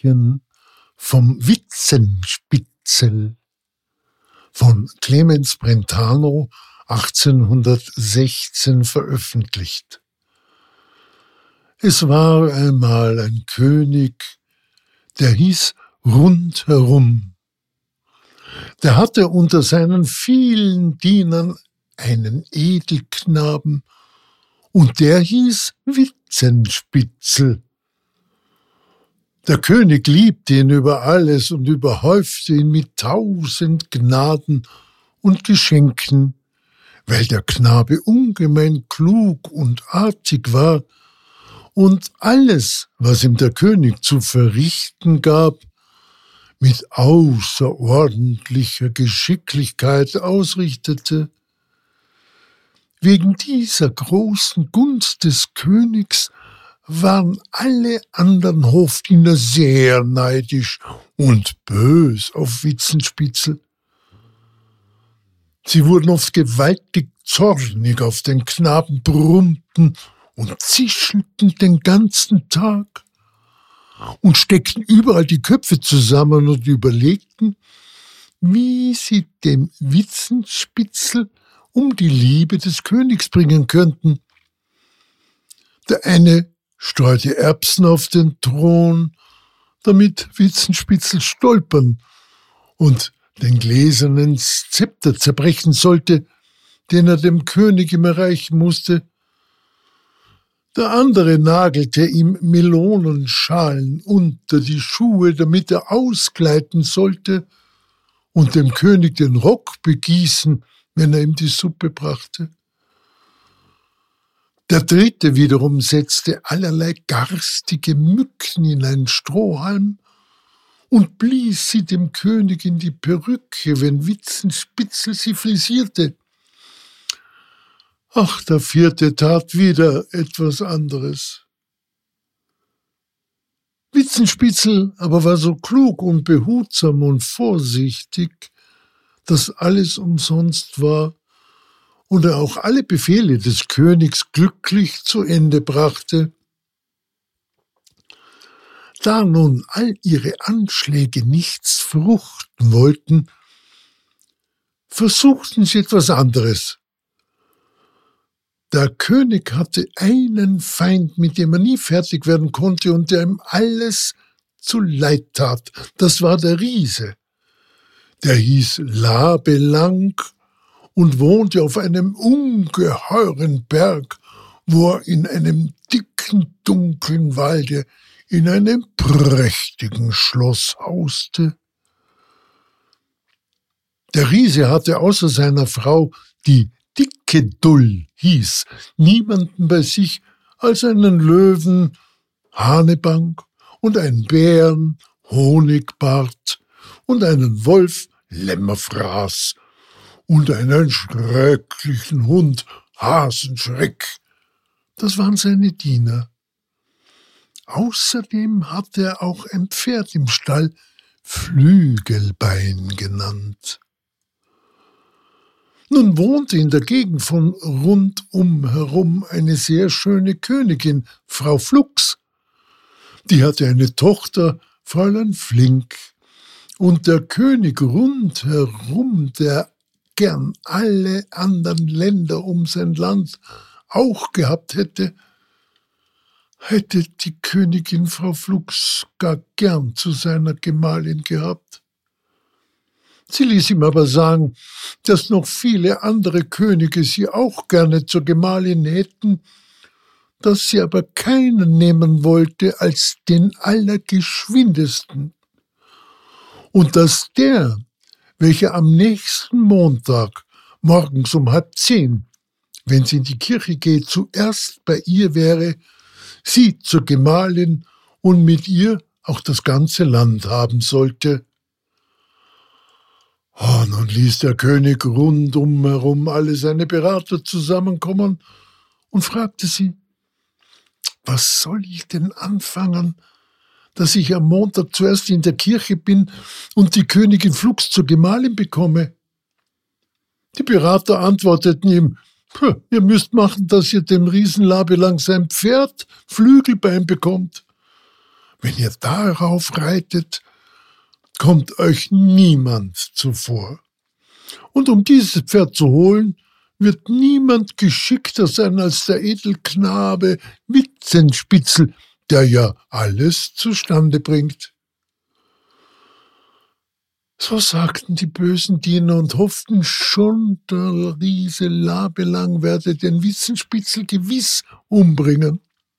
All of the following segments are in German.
Märchen vom Witzenspitzel von Clemens Brentano 1816 veröffentlicht. Es war einmal ein König, der hieß Rundherum. Der hatte unter seinen vielen Dienern einen Edelknaben, und der hieß Witzenspitzel. Der König liebte ihn über alles und überhäufte ihn mit 1000 Gnaden und Geschenken, weil der Knabe ungemein klug und artig war und alles, was ihm der König zu verrichten gab, mit außerordentlicher Geschicklichkeit ausrichtete. Wegen dieser großen Gunst des Königs waren alle anderen Hofdiener sehr neidisch und bös auf Witzenspitzel. Sie wurden oft gewaltig zornig auf den Knaben, brummten und zischelten den ganzen Tag und steckten überall die Köpfe zusammen und überlegten, wie sie dem Witzenspitzel um die Liebe des Königs bringen könnten. Der eine streute Erbsen auf den Thron, damit Witzenspitzel stolpern und den gläsernen Zepter zerbrechen sollte, den er dem König immer reichen musste. Der andere nagelte ihm Melonenschalen unter die Schuhe, damit er ausgleiten sollte und dem König den Rock begießen, wenn er ihm die Suppe brachte. Der dritte wiederum setzte allerlei garstige Mücken in einen Strohhalm und blies sie dem König in die Perücke, wenn Witzenspitzel sie frisierte. Ach, der vierte tat wieder etwas anderes. Witzenspitzel aber war so klug und behutsam und vorsichtig, dass alles umsonst war und er auch alle Befehle des Königs glücklich zu Ende brachte. Da nun all ihre Anschläge nichts fruchten wollten, versuchten sie etwas anderes. Der König hatte einen Feind, mit dem er nie fertig werden konnte und der ihm alles zuleid tat. Das war der Riese. Der hieß Labelang und wohnte auf einem ungeheuren Berg, wo er in einem dicken, dunklen Walde in einem prächtigen Schloss hauste. Der Riese hatte außer seiner Frau, die Dicke Dull hieß, niemanden bei sich als einen Löwen, Hanebank, und einen Bären, Honigbart, und einen Wolf, Lämmerfraß, und einen schrecklichen Hund, Hasenschreck. Das waren seine Diener. Außerdem hatte er auch ein Pferd im Stall, Flügelbein genannt. Nun wohnte in der Gegend von rundum herum eine sehr schöne Königin, Frau Flux. Die hatte eine Tochter, Fräulein Flink. Und der König rundherum, der gern alle anderen Länder um sein Land auch gehabt hätte die Königin Frau Flux gar gern zu seiner Gemahlin gehabt. Sie ließ ihm aber sagen, dass noch viele andere Könige sie auch gerne zur Gemahlin hätten, dass sie aber keinen nehmen wollte als den Allergeschwindesten. Und dass der, welcher am nächsten Montag morgens um 9:30, wenn sie in die Kirche geht, zuerst bei ihr wäre, sie zur Gemahlin und mit ihr auch das ganze Land haben sollte. Nun ließ der König rundum herum alle seine Berater zusammenkommen und fragte sie, was soll ich denn anfangen, dass ich am Montag zuerst in der Kirche bin und die Königin Flux zur Gemahlin bekomme? Die Berater antworteten ihm, ihr müsst machen, dass ihr dem Riesen Labelang sein Pferd Flügelbein bekommt. Wenn ihr darauf reitet, kommt euch niemand zuvor. Und um dieses Pferd zu holen, wird niemand geschickter sein als der Edelknabe Witzenspitzel, der ja alles zustande bringt. So sagten die bösen Diener und hofften schon, der Riese Labelang werde den Witzenspitzel gewiss umbringen.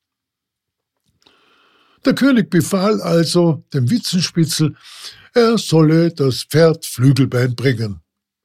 Der König befahl also dem Witzenspitzel, er solle das Pferd Flügelbein bringen.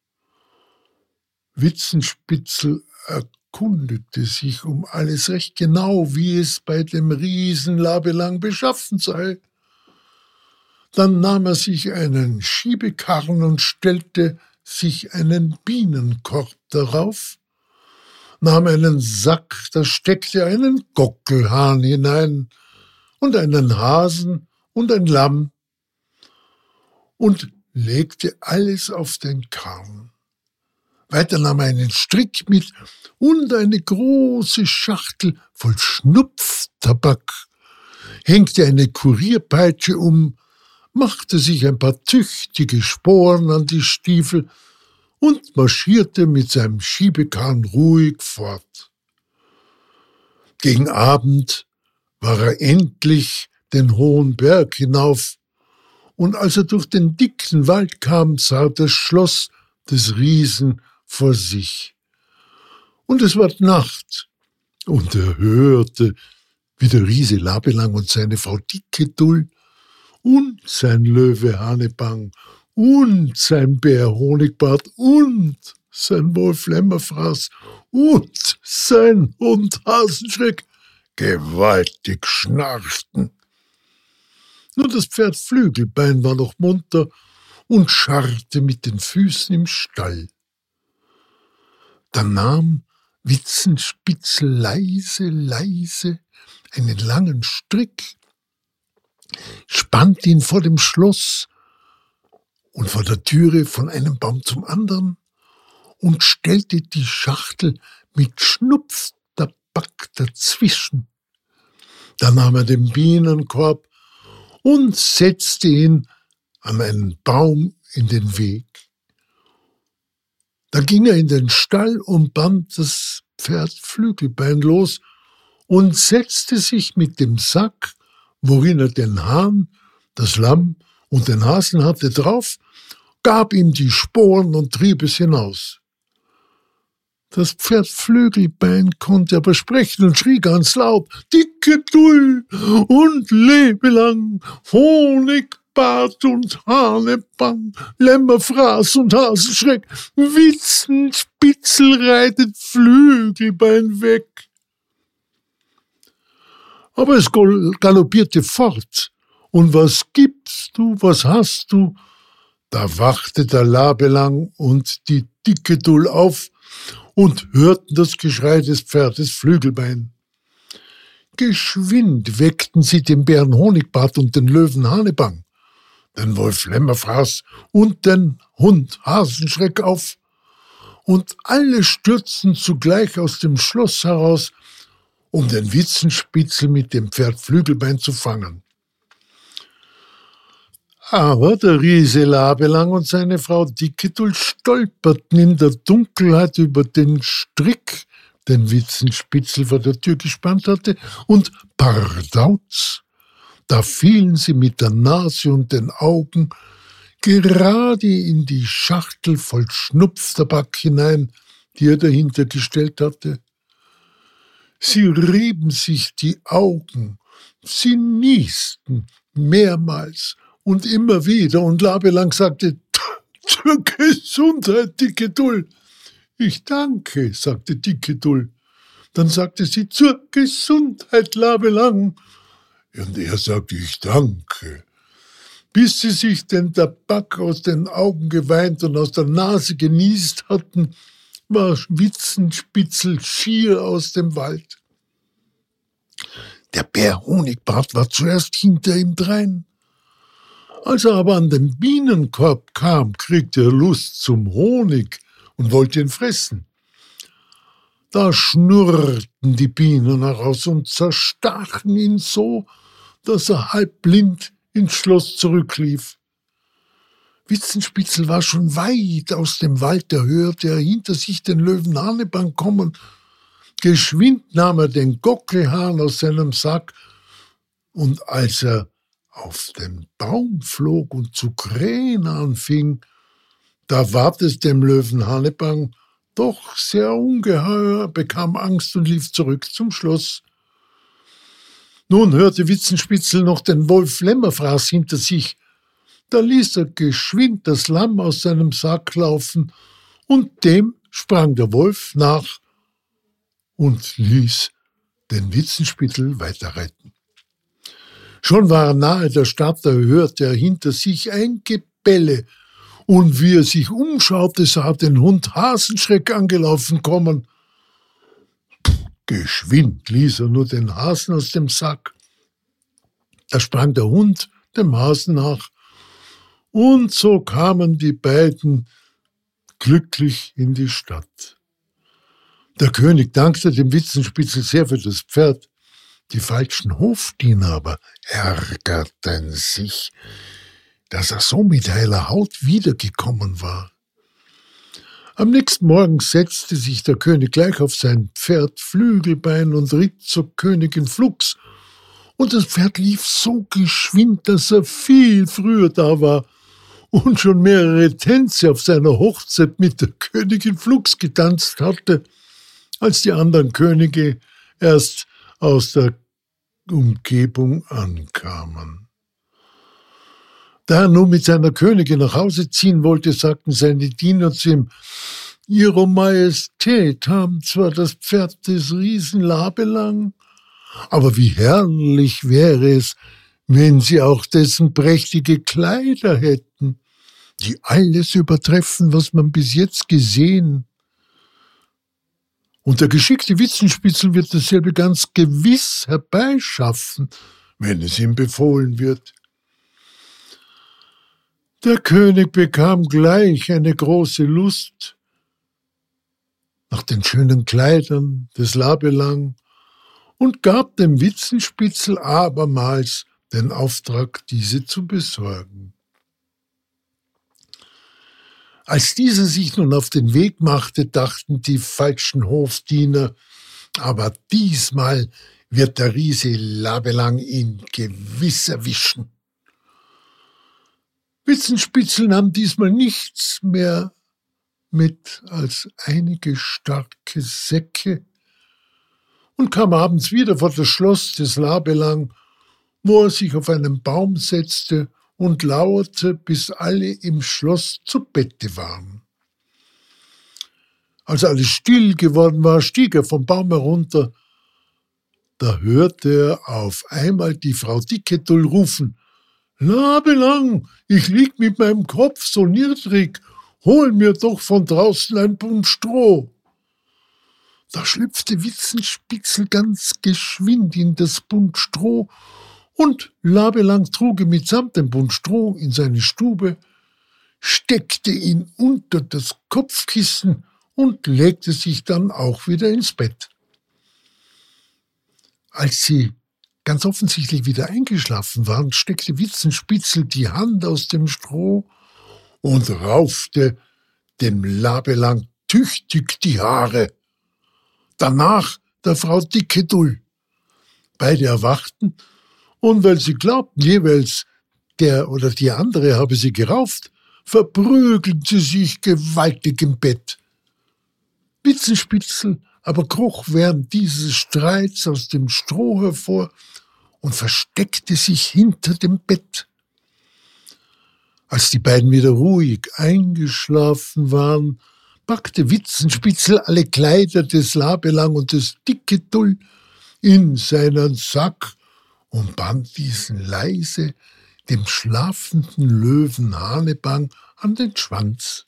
Witzenspitzel erkundete sich um alles recht genau, wie es bei dem Riesen Labelang beschaffen sei. Dann nahm er sich einen Schiebekarren und stellte sich einen Bienenkorb darauf, nahm einen Sack, da steckte einen Gockelhahn hinein und einen Hasen und ein Lamm und legte alles auf den Karren. Weiter nahm er einen Strick mit und eine große Schachtel voll Schnupftabak, hängte eine Kurierpeitsche um, machte sich ein paar tüchtige Sporen an die Stiefel und marschierte mit seinem Schiebekarren ruhig fort. Gegen Abend war er endlich den hohen Berg hinauf, und als er durch den dicken Wald kam, sah er das Schloss des Riesen vor sich. Und es ward Nacht, und er hörte, wie der Riese Labelang und seine Frau Dickedull und sein Löwe Hanebang und sein Bär Honigbart und sein Wolf Lämmerfraß und sein Hund Hasenschreck gewaltig schnarchten. Nur das Pferd Flügelbein war noch munter und scharrte mit den Füßen im Stall. Da nahm Witzenspitzel leise einen langen Strick, spannte ihn vor dem Schloss und vor der Türe von einem Baum zum anderen und stellte die Schachtel mit Schnupftabak dazwischen. Dann nahm er den Bienenkorb und setzte ihn an einen Baum in den Weg. Da ging er in den Stall und band das Pferd Flügelbein los und setzte sich mit dem Sack, worin er den Hahn, das Lamm und den Hasen hatte, drauf, gab ihm die Sporen und trieb es hinaus. Das Pferd Flügelbein konnte aber sprechen und schrie ganz laut: Dickedull und Lebelang, Honigbart und Hanebang, Lämmerfraß und Hasenschreck, Witzenspitzel reitet Flügelbein weg. Aber es galoppierte fort. Und was gibst du, was hast du? Da wachte der Labelang und die Dickedull auf und hörten das Geschrei des Pferdes Flügelbein. Geschwind weckten sie den Bären Honigbart und den Löwen Hanebang, den Wolf Lämmerfraß und den Hund Hasenschreck auf, und alle stürzten zugleich aus dem Schloss heraus, um den Witzenspitzel mit dem Pferd Flügelbein zu fangen. Aber der Riese Labelang und seine Frau Dickedull stolperten in der Dunkelheit über den Strick, den Witzenspitzel vor der Tür gespannt hatte, und pardauz, da fielen sie mit der Nase und den Augen gerade in die Schachtel voll Schnupftabak hinein, die er dahinter gestellt hatte. Sie rieben sich die Augen, sie niesten mehrmals und immer wieder, und Labelang sagte: Zur Gesundheit, Dickedull. Ich danke, sagte Dickedull. Dann sagte sie: Zur Gesundheit, Labelang. Und er sagte: Ich danke. Bis sie sich den Tabak aus den Augen geweint und aus der Nase genießt hatten, war Witzenspitzel schier aus dem Wald. Der Bär Honigbart war zuerst hinter ihm drein. Als er aber an den Bienenkorb kam, kriegte er Lust zum Honig und wollte ihn fressen. Da schnurrten die Bienen heraus und zerstachen ihn so, dass er halb blind ins Schloss zurücklief. Witzenspitzel war schon weit aus dem Wald, da hörte er hinter sich den Löwen Hanebang kommen. Geschwind nahm er den Gockelhahn aus seinem Sack, und als er auf den Baum flog und zu krähen anfing, da ward es dem Löwen Hanebang doch sehr ungeheuer, bekam Angst und lief zurück zum Schloss. Nun hörte Witzenspitzel noch den Wolf Lämmerfraß hinter sich. Da ließ er geschwind das Lamm aus seinem Sack laufen, und dem sprang der Wolf nach und ließ den Witzenspitzel weiterreiten. Schon war er nahe der Stadt, da hörte er hinter sich ein Gebelle, und wie er sich umschaute, sah den Hund Hasenschreck angelaufen kommen. Geschwind ließ er nur den Hasen aus dem Sack. Da sprang der Hund dem Hasen nach, und so kamen die beiden glücklich in die Stadt. Der König dankte dem Witzenspitzel sehr für das Pferd. Die falschen Hofdiener aber ärgerten sich, dass er so mit heiler Haut wiedergekommen war. Am nächsten Morgen setzte sich der König gleich auf sein Pferd Flügelbein und ritt zur Königin Flugs. Und das Pferd lief so geschwind, dass er viel früher da war und schon mehrere Tänze auf seiner Hochzeit mit der Königin Flugs getanzt hatte, als die anderen Könige erst aus der Umgebung ankamen. Da er nun mit seiner Königin nach Hause ziehen wollte, sagten seine Diener zu ihm: Ihre Majestät haben zwar das Pferd des Riesen Labelang, aber wie herrlich wäre es, wenn sie auch dessen prächtige Kleider hätten, die alles übertreffen, was man bis jetzt gesehen. Und der geschickte Witzenspitzel wird dasselbe ganz gewiss herbeischaffen, wenn es ihm befohlen wird. Der König bekam gleich eine große Lust nach den schönen Kleidern des Labelang und gab dem Witzenspitzel abermals den Auftrag, diese zu besorgen. Als dieser sich nun auf den Weg machte, dachten die falschen Hofdiener, aber diesmal wird der Riese Labelang ihn gewiss erwischen. Witzenspitzel nahm diesmal nichts mehr mit als einige starke Säcke und kam abends wieder vor das Schloss des Labelang, wo er sich auf einen Baum setzte und lauerte, bis alle im Schloss zu Bette waren. Als alles still geworden war, stieg er vom Baum herunter. Da hörte er auf einmal die Frau Dicketull rufen: »Labelang, ich lieg mit meinem Kopf so niedrig, hol mir doch von draußen ein Bund Stroh.« Da schlüpfte Witzenspitzel ganz geschwind in das Bund Stroh, und Labelang trug ihn mitsamt dem Bund Stroh in seine Stube, steckte ihn unter das Kopfkissen und legte sich dann auch wieder ins Bett. Als sie ganz offensichtlich wieder eingeschlafen waren, steckte Witzenspitzel die Hand aus dem Stroh und raufte dem Labelang tüchtig die Haare. Danach der Frau Dicketull. Beide erwachten, und weil sie glaubten, jeweils der oder die andere habe sie gerauft, verprügelten sie sich gewaltig im Bett. Witzenspitzel aber kroch während dieses Streits aus dem Stroh hervor und versteckte sich hinter dem Bett. Als die beiden wieder ruhig eingeschlafen waren, packte Witzenspitzel alle Kleider des Labelang und des Dicketull in seinen Sack und band diesen leise dem schlafenden Löwen Hanebang an den Schwanz.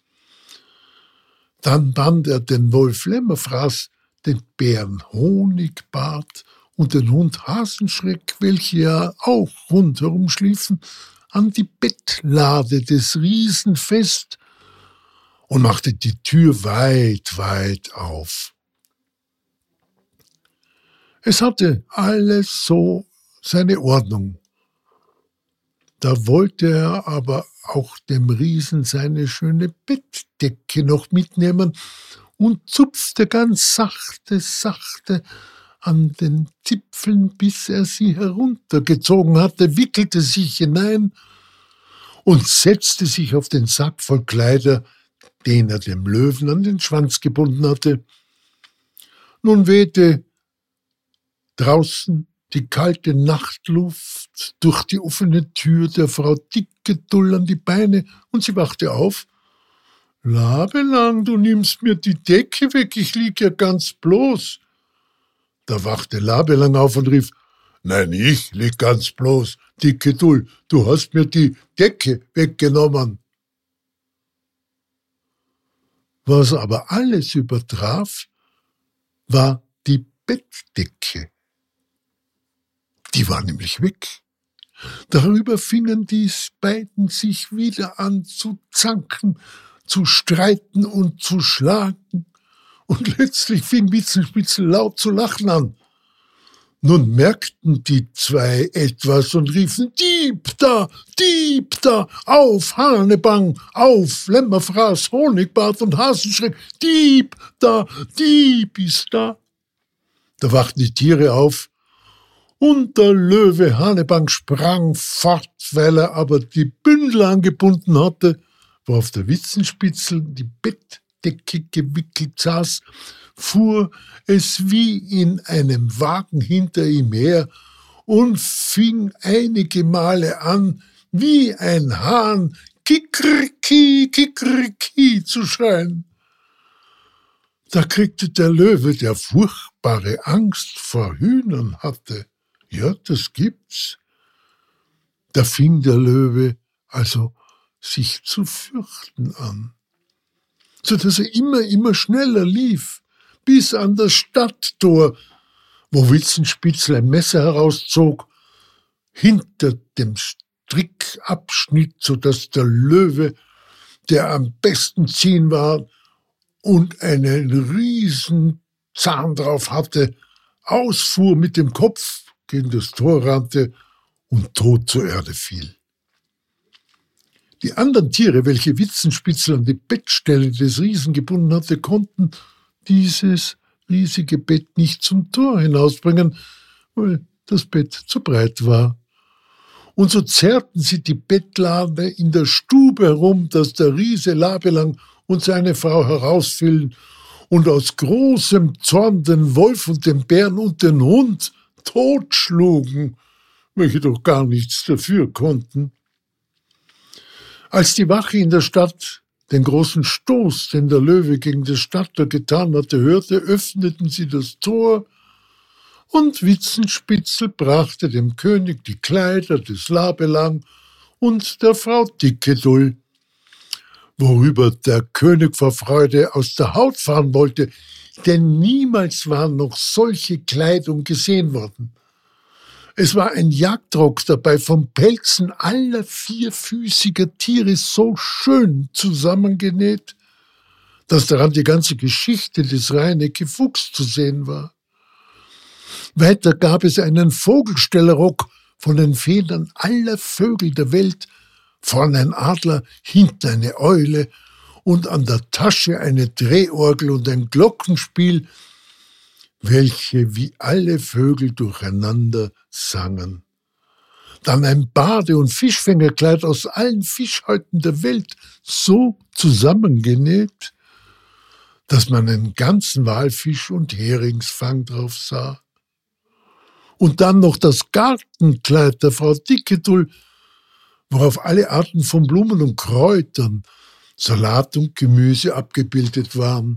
Dann band er den Wolf Lämmerfraß, den Bären Honigbart und den Hund Hasenschreck, welche ja auch rundherum schliefen, an die Bettlade des Riesen fest und machte die Tür weit, weit auf. Es hatte alles so seine Ordnung. Da wollte er aber auch dem Riesen seine schöne Bettdecke noch mitnehmen und zupfte ganz sachte an den Zipfeln, bis er sie heruntergezogen hatte, wickelte sich hinein und setzte sich auf den Sack voll Kleider, den er dem Löwen an den Schwanz gebunden hatte. Nun wehte draußen die kalte Nachtluft durch die offene Tür der Frau Dickedull an die Beine, und sie wachte auf. »Labelang, du nimmst mir die Decke weg, ich lieg ja ganz bloß.« Da wachte Labelang auf und rief, »Nein, ich lieg ganz bloß, Dickedull, du hast mir die Decke weggenommen.« Was aber alles übertraf, war die Bettdecke. Die war nämlich weg. Darüber fingen die beiden sich wieder an zu zanken, zu streiten und zu schlagen. Und letztlich fing Witzenspitzel laut zu lachen an. Nun merkten die zwei etwas und riefen, »Dieb da, auf Hanebang, auf Lämmerfraß, Honigbart und Hasenschreck, Dieb da, Dieb ist da.« Da wachten die Tiere auf, und der Löwe Hanebang sprang fort, weil er aber die Bündel angebunden hatte, worauf der Witzenspitzel die Bettdecke gewickelt saß, fuhr es wie in einem Wagen hinter ihm her und fing einige Male an, wie ein Hahn Kikeriki, Kikeriki zu schreien. Da kriegte der Löwe, der furchtbare Angst vor Hühnern hatte, ja, das gibt's. Da fing der Löwe also sich zu fürchten an, so dass er immer schneller lief, bis an das Stadttor, wo Witzenspitzel ein Messer herauszog, hinter dem Strick abschnitt, so dass der Löwe, der am besten ziehen war und einen riesen Zahn drauf hatte, ausfuhr mit dem Kopf, gegen das Tor rannte und tot zur Erde fiel. Die anderen Tiere, welche Witzenspitzel an die Bettstelle des Riesen gebunden hatte, konnten dieses riesige Bett nicht zum Tor hinausbringen, weil das Bett zu breit war. Und so zerrten sie die Bettlade in der Stube herum, dass der Riese Labelang und seine Frau herausfielen und aus großem Zorn den Wolf und den Bären und den Hund totschlugen, welche doch gar nichts dafür konnten. Als die Wache in der Stadt den großen Stoß, den der Löwe gegen das Stadttor getan hatte, hörte, öffneten sie das Tor, und Witzenspitzel brachte dem König die Kleider des Labelang und der Frau Dickedull, worüber der König vor Freude aus der Haut fahren wollte, denn niemals war noch solche Kleidung gesehen worden. Es war ein Jagdrock dabei, von Pelzen aller vierfüßiger Tiere so schön zusammengenäht, dass daran die ganze Geschichte des Reinecke Fuchs zu sehen war. Weiter gab es einen Vogelstellerrock von den Federn aller Vögel der Welt, vorne ein Adler, hinten eine Eule und an der Tasche eine Drehorgel und ein Glockenspiel, welche wie alle Vögel durcheinander sangen. Dann ein Bade- und Fischfängerkleid aus allen Fischhäuten der Welt, so zusammengenäht, dass man einen ganzen Walfisch und Heringsfang drauf sah. Und dann noch das Gartenkleid der Frau Dickedull, worauf alle Arten von Blumen und Kräutern, Salat und Gemüse abgebildet waren.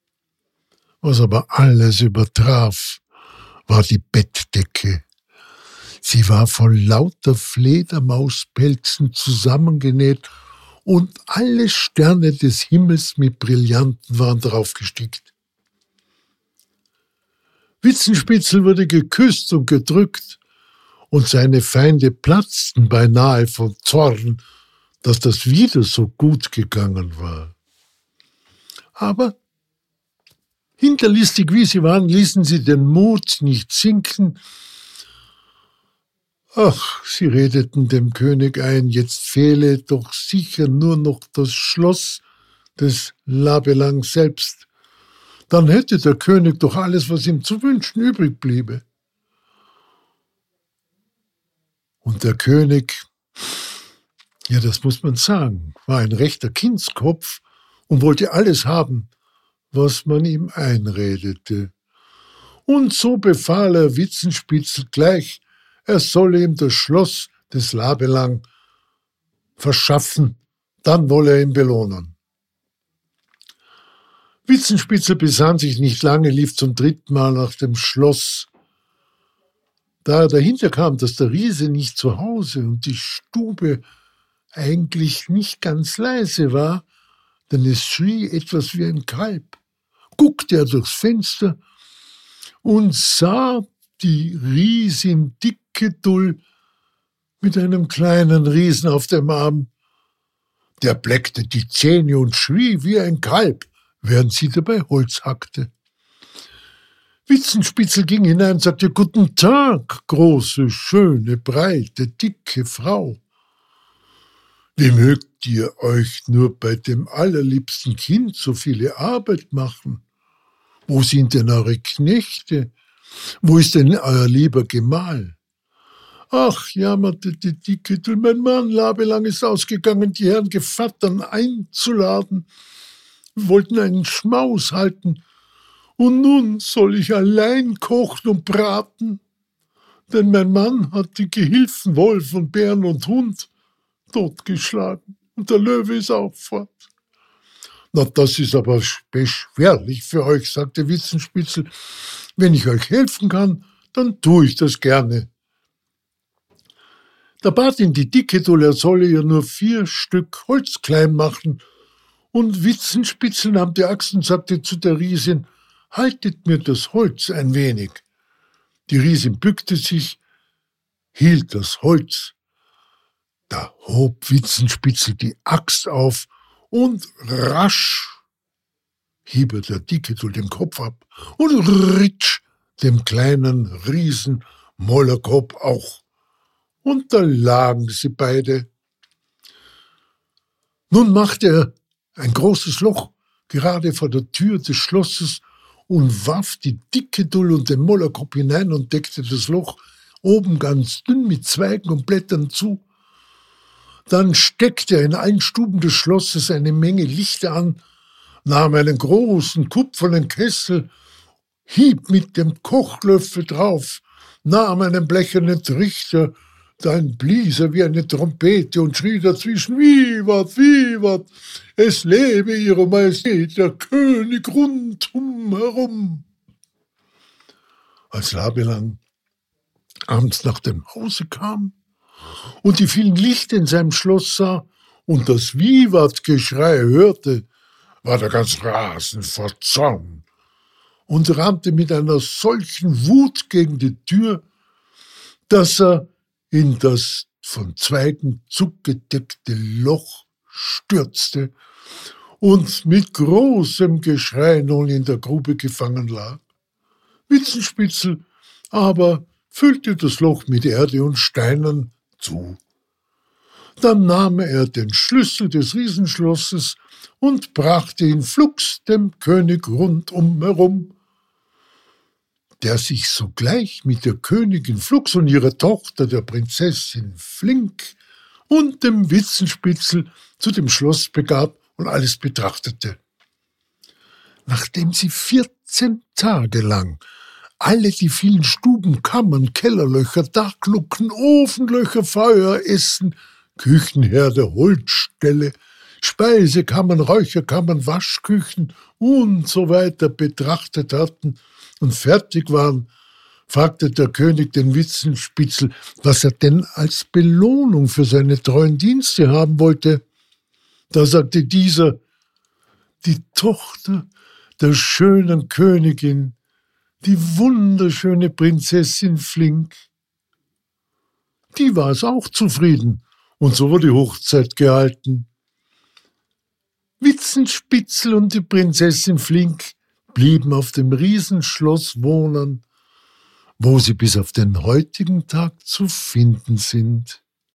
Was aber alles übertraf, war die Bettdecke. Sie war von lauter Fledermauspelzen zusammengenäht und alle Sterne des Himmels mit Brillanten waren draufgestickt. Witzenspitzel wurde geküsst und gedrückt, und seine Feinde platzten beinahe von Zorn, dass das wieder so gut gegangen war. Aber hinterlistig wie sie waren, ließen sie den Mut nicht sinken Ach, sie redeten dem König ein, jetzt fehle doch sicher nur noch das Schloss des Labelang selbst. Dann hätte der König doch alles, was ihm zu wünschen übrig bliebe. Und der König, ja, das muss man sagen, war ein rechter Kindskopf und wollte alles haben, was man ihm einredete. Und so befahl er Witzenspitzel gleich, er solle ihm das Schloss des Labelang verschaffen, dann wolle er ihn belohnen. Witzenspitzel besann sich nicht lange, lief zum 3. Mal nach dem Schloss. Da er dahinter kam, dass der Riese nicht zu Hause und die Stube eigentlich nicht ganz leise war, denn es schrie etwas wie ein Kalb, guckte er durchs Fenster und sah die Riesin Dickedull mit einem kleinen Riesen auf dem Arm. Der bleckte die Zähne und schrie wie ein Kalb, während sie dabei Holz hackte. Witzenspitzel ging hinein und sagte, »Guten Tag, große, schöne, breite, dicke Frau. Wie mögt ihr euch nur bei dem allerliebsten Kind so viele Arbeit machen? Wo sind denn eure Knechte? Wo ist denn euer lieber Gemahl?« »Ach«, jammerte die Dicke, »mein Mann Labelang ist ausgegangen, die Herren Gevattern einzuladen. Wir wollten einen Schmaus halten. Und nun soll ich allein kochen und braten, denn mein Mann hat die Gehilfen Wolf und Bären und Hund totgeschlagen und der Löwe ist auch fort.« »Na, das ist aber beschwerlich für euch«, sagte Witzenspitzel. »Wenn ich euch helfen kann, dann tue ich das gerne.« Da bat ihn die Dickedull, er solle ihr nur 4 Stück Holz klein machen, und Witzenspitzel nahm die Axt und sagte zu der Riesin, »Haltet mir das Holz ein wenig.« Die Riesin bückte sich, hielt das Holz. Da hob Witzenspitzel die Axt auf und rasch hieb er der Dickedull den Kopf ab und ritsch dem kleinen Riesen Mollerkopf auch. Und da lagen sie beide. Nun machte er ein großes Loch gerade vor der Tür des Schlosses und warf die Dickedull und den Mollerkopf hinein und deckte das Loch oben ganz dünn mit Zweigen und Blättern zu. Dann steckte er in allen Stuben des Schlosses eine Menge Lichter an, nahm einen großen kupfernen Kessel, hieb mit dem Kochlöffel drauf, nahm einen blechernen Trichter, dann blies er wie eine Trompete und schrie dazwischen, »Vivat, vivat, es lebe ihre Majestät, der König rundum herum.« Als Labelang abends nach dem Hause kam und die vielen Lichter in seinem Schloss sah und das Vivat-Geschrei hörte, war er ganz rasend vor Zorn und rannte mit einer solchen Wut gegen die Tür, dass er in das von Zweigen zugedeckte Loch stürzte und mit großem Geschrei nun in der Grube gefangen lag. Witzenspitzel aber füllte das Loch mit Erde und Steinen zu. Dann nahm er den Schlüssel des Riesenschlosses und brachte ihn flugs dem König rundum herum, der sich sogleich mit der Königin Flugs und ihrer Tochter, der Prinzessin Flink, und dem Witzenspitzel zu dem Schloss begab und alles betrachtete. Nachdem sie 14 Tage lang alle die vielen Stuben, Kammern, Kellerlöcher, Dachluken, Ofenlöcher, Feueressen, Küchenherde, Holzställe, Speisekammern, Räucherkammern, Waschküchen und so weiter betrachtet hatten und fertig waren, fragte der König den Witzenspitzel, was er denn als Belohnung für seine treuen Dienste haben wollte. Da sagte dieser, die Tochter der schönen Königin, die wunderschöne Prinzessin Flink. Die war es auch zufrieden, und so wurde die Hochzeit gehalten. Witzenspitzel und die Prinzessin Flink blieben auf dem Riesenschloss wohnen, wo sie bis auf den heutigen Tag zu finden sind.